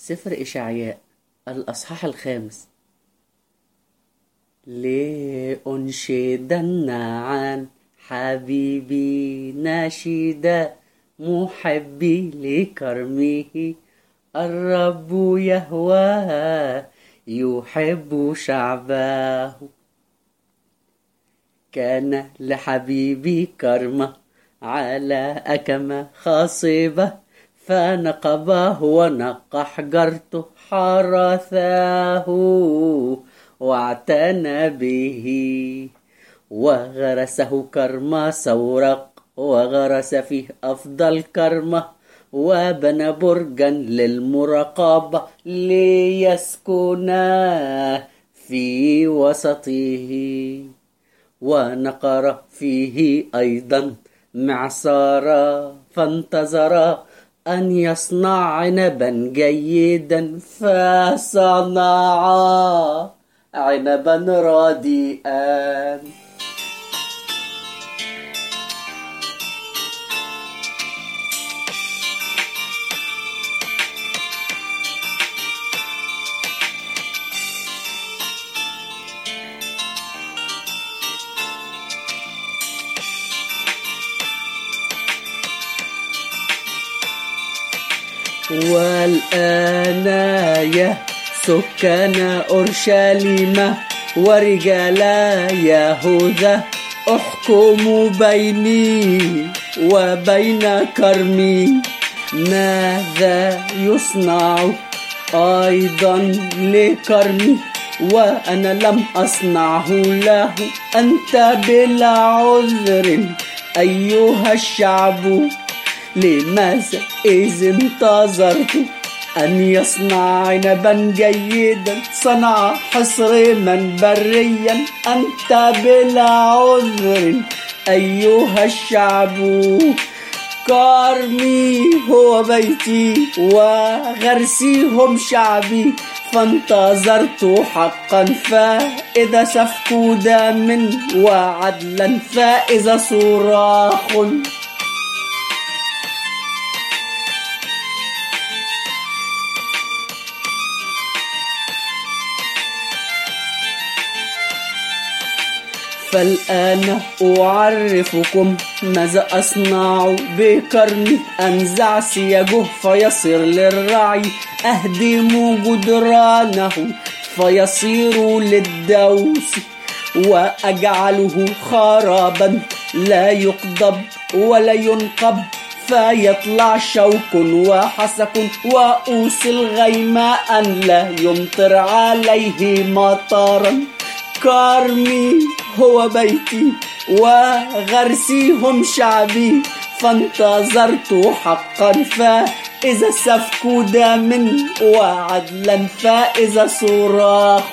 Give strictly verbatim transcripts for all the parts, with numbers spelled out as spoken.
سفر إشعياء الأصحاح الخامس. لأنشدن عن حبيبي ناشدا محبي لكرمه، الرب يهوى يحب شعبه. كان لحبيبي كرمة على أكمة خاصبة، فنقبه ونقى حجرته حرثاه، واعتنى به وغرسه كرمة سورق، وغرس فيه أفضل كرمة، وبنى برجا للمراقبة ليسكن في وسطه، ونقر فيه أيضا معصارا، فانتظر أن يصنع عنبا جيدا، فصنع عنبا رديئا. والآن يا سكان أورشليم ورجال يهوذا، احكموا بيني وبين كرمي، ماذا يصنع أيضا لكرمي وأنا لم أصنعه له؟ أنت بلا عذر أيها الشعب، لماذا إذ انتظرت أن يصنع عنبا جيدا صنع حصرما بريا؟ أنت بلا عذر أيها الشعب، كرمي هو بيتي وغرسي هم شعبي، فانتظرت حقا فإذا سفك دم، وعدلا فإذا صراخ. فالآن أعرفكم ماذا أصنع بكرمي، أنزع سياجه فيصير للرعي، أهدم جدرانه فيصير للدوس، وأجعله خرابا لا يقضب ولا ينقب، فيطلع شوك وحسك، وأوصل غيماء لا يمطر عليه مطرا. كرمي هو بيتي وغرسي هم شعبي، فانتظرت حقا فإذا سفك دم، وعدلا فإذا صراخ.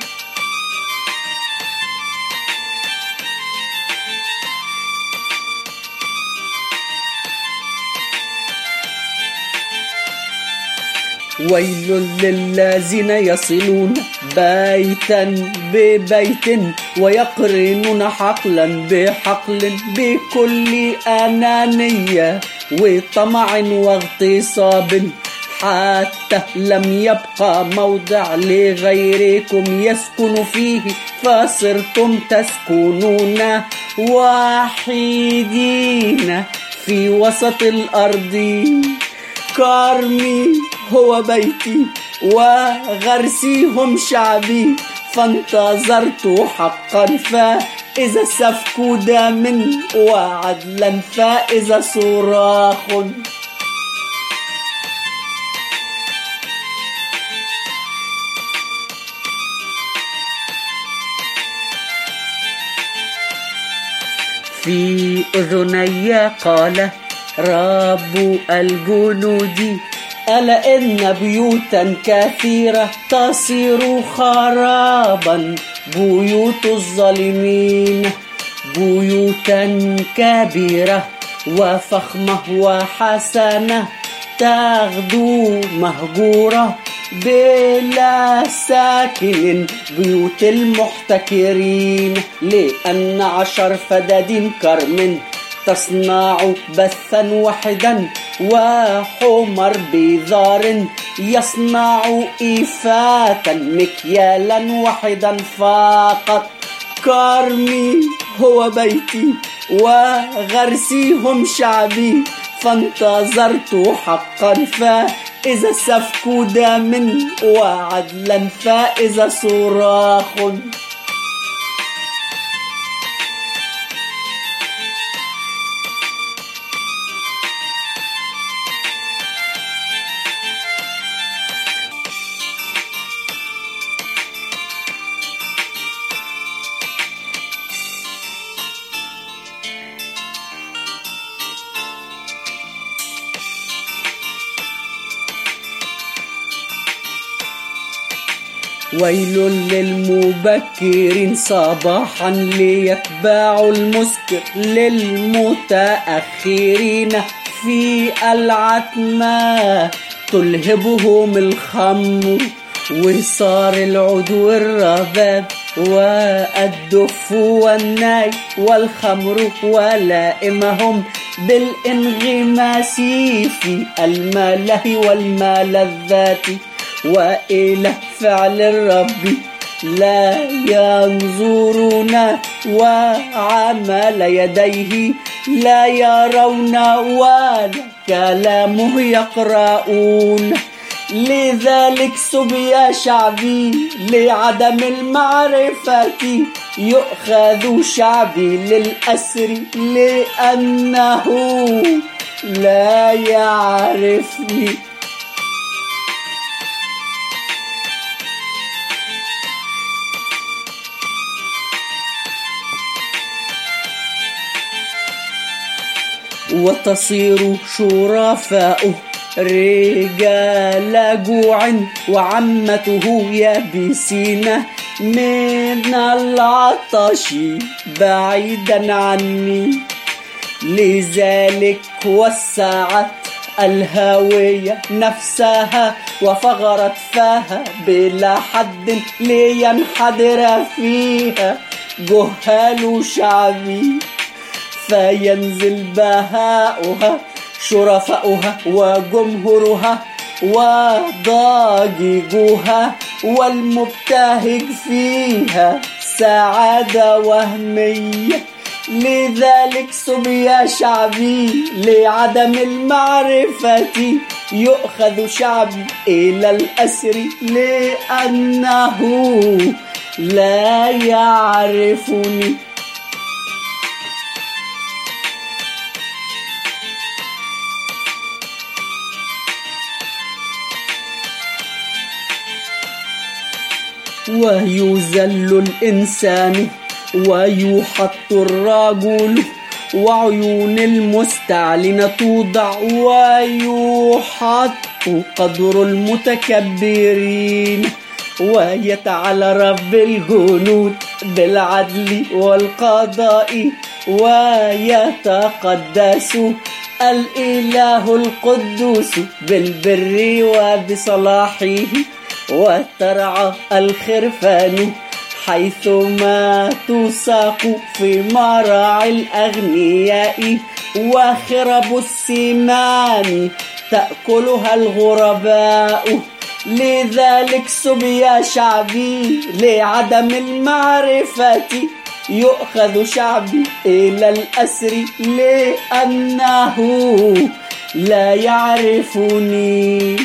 ويل للذين يصلون بيتا ببيت، ويقرنون حقلا بحقل، بكل أنانية وطمع واغتصاب، حتى لم يبقى موضع لغيركم يسكن فيه، فصرتم تسكنون وحيدين في وسط الأرض. كرمي هو بيتي وغرسي هم شعبي، فانتظرت حقا فإذا سفك دم، وعدلا فإذا صراخ. في أذني قال رب الجنود، ألا إن بيوتا كثيرة تصير خرابا، بيوت الظالمين بيوتا كبيرة وفخمة وحسنة، تغدو مهجورة بلا ساكن، بيوت المحتكرين، لأن عشر فدادين كرم تصنع بثا واحدا، وحمر بذار يصنع إفاة مكيالا واحدا فقط. كرمي هو بيتي وغرسي هم شعبي، فانتظرت حقا فإذا سفك دم، وعدلا فإذا صراخ. ويل للمبكرين صباحا ليتباعوا المسكر، للمتأخرين في العتمة تلهبهم الخمر، وصار العود والرباب والدف والناي والخمر ولائمهم بالانغماس في الماله والملذات، وإلى فعل الرب لا ينظرون، وعمل يديه لا يرون، ولا كلامه يقرؤون. لذلك سب يا شعبي لعدم المعرفة، يؤخذ شعبي للأسر لأنه لا يعرفني. وتصير شرفاؤه رجال جوع، وعمته يابسين من العطش بعيدا عني. لذلك وسعت الهاوية نفسها وفغرت فاها بلا حد لينحدر فيها جهال شعبي، فينزل بهاؤها شرفاؤها وجمهورها وضاجيجها، والمبتهج فيها سعادة وهمية. لذلك سب يا شعبي لعدم المعرفة، يؤخذ شعبي إلى الأسر لأنه لا يعرفني. ويذل الإنسان ويحط الرجل، وعيون المستعلن توضع، ويحط قدر المتكبرين. ويتعالى رب الجنود بالعدل والقضاء، ويتقدس الإله القدوس بالبر وبصلاحه، وترعى الخرفان حيثما تساق في مراعي الأغنياء، وخرب السمان تأكلها الغرباء. لذلك سب يا شعبي لعدم المعرفة، يؤخذ شعبي إلى الأسر لأنه لا يعرفني.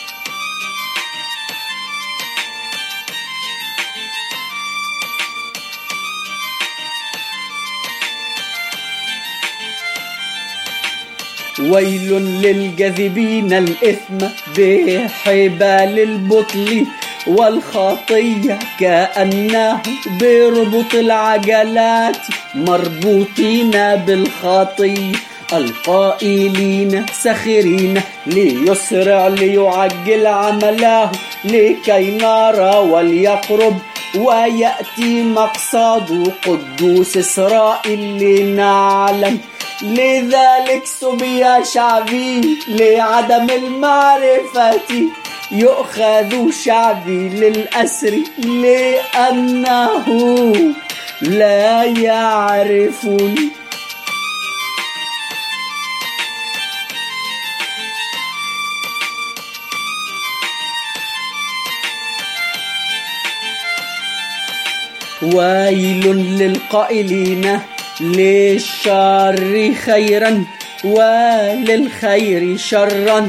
ويل للجاذبين الإثم بحبال البطل والخطية، كأنه بربط العجلات مربوطين بالخطية، القائلين سخرين ليسرع ليعجل عمله لكي نرى وليقرب، ويأتي مقصد قدوس إسرائيل لنعلم. لذلك سب يا شعبي لعدم المعرفة، يؤخذ شعبي للأسر لأنه لا يعرفني. ويل للقائلين للشر خيرا وللخير شرا،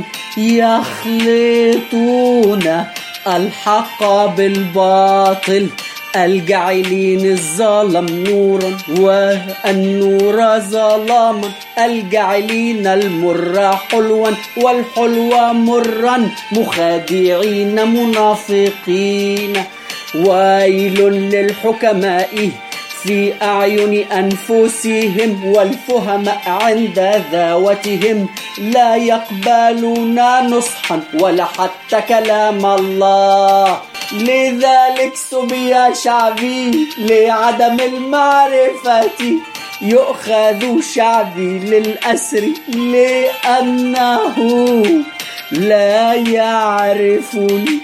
يخلطون الحق بالباطل، الجاعلين الظلام نورا والنور ظلاما، الجاعلين المر حلوا والحلو مرا، مخادعين منافقين. ويل للحكماء في أعين أنفسهم والفهماء عند ذواتهم، لا يقبلون نصحا ولا حتى كلام الله. لذلك سبي شعبي لعدم المعرفة، يؤخذ شعبي للأسر لأنه لا يعرفني.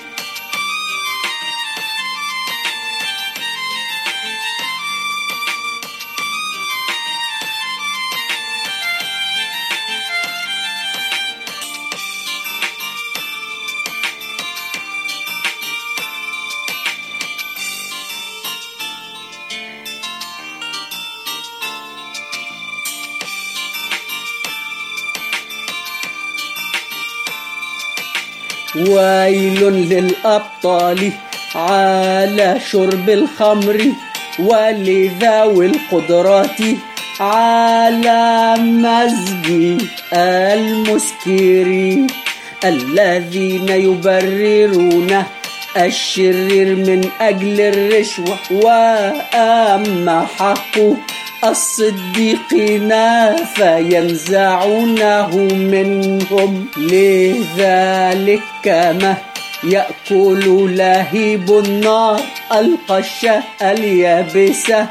ويل للأبطال على شرب الخمر، ولذوي القدرات على مزج المسكر، الذين يبررون الشرير من أجل الرشوة، وأما حق الصديقين فينزعونه منهم. لذلك كما يأكل لهيب النار القشة اليابسة،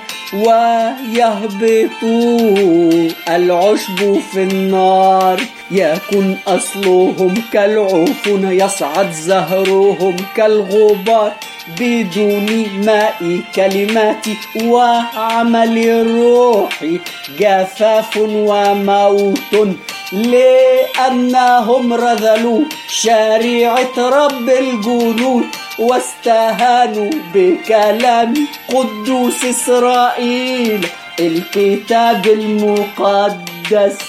ويهبط العشب في النار، يكون أصلهم كالعفن، يصعد زهرهم كالغبار، بدون ماء كلمات وعمل الروح جفاف وموت، لأنهم رذلوا شريعة رب الجنود، واستهانوا بكلام قدوس إسرائيل الكتاب المقدس.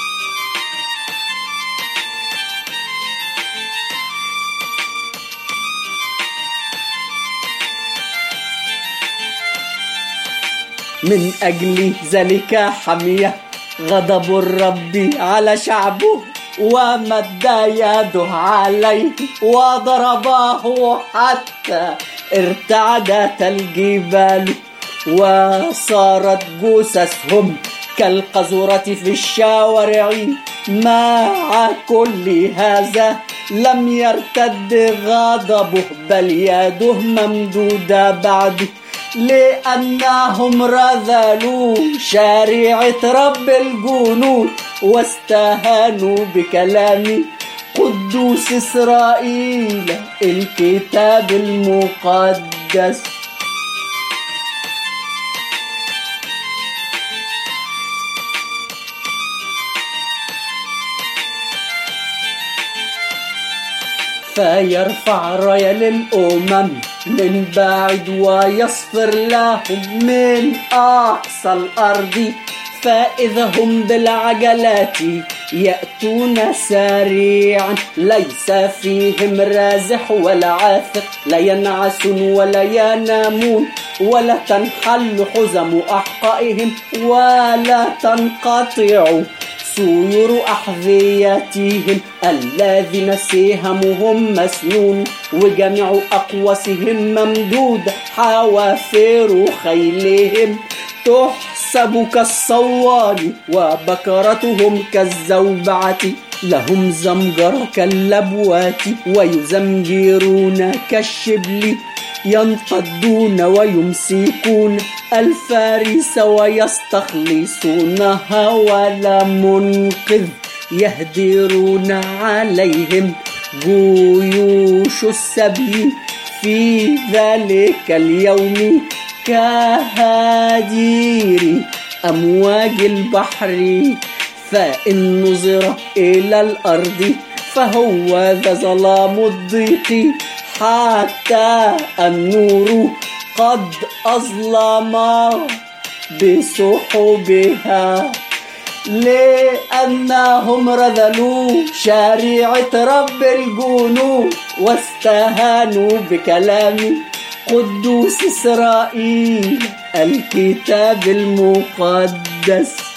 من أجل ذلك حمية غضب الرب على شعبه، ومد يده عليه وضربه حتى ارتعدت الجبال، وصارت جثثهم كالقذورة في الشوارع. مع كل هذا لم يرتد غضبه، بل يده ممدودة بعده، لأنهم رذلوا شريعة رب الجنود، واستهانوا بكلام قدوس إسرائيل الكتاب المقدس. فيرفع راية للأمم من بعيد، ويصفر لهم من أقصى الأرض، فإذا هم بالعجلات يأتون سريعا، ليس فيهم رازح ولا عاثق، لا ينعسون ولا ينامون، ولا تنحل حزم أحقائهم، ولا تنقطع سيور أحذيتهم، الذين سهمهم مسنون وجميع أقواسهم ممدود، حوافر خيلهم تحسب كالصوان، وبكرتهم كالزوبعة، لهم زمجرة كاللبوات، ويزمجرون كالشبل، ينقضون ويمسكون الفارس ويستخلصونها ولا منقذ، يهدرون عليهم جيوش السبي في ذلك اليوم كهدير أمواج البحر. فإن نظر إلى الأرض فهو ذا ظلام الضيق، حتى النور قد أظلم بسحبها، لأنهم رذلوا شريعة رب الجنود واستهانوا بكلام قدوس إسرائيل الكتاب المقدس.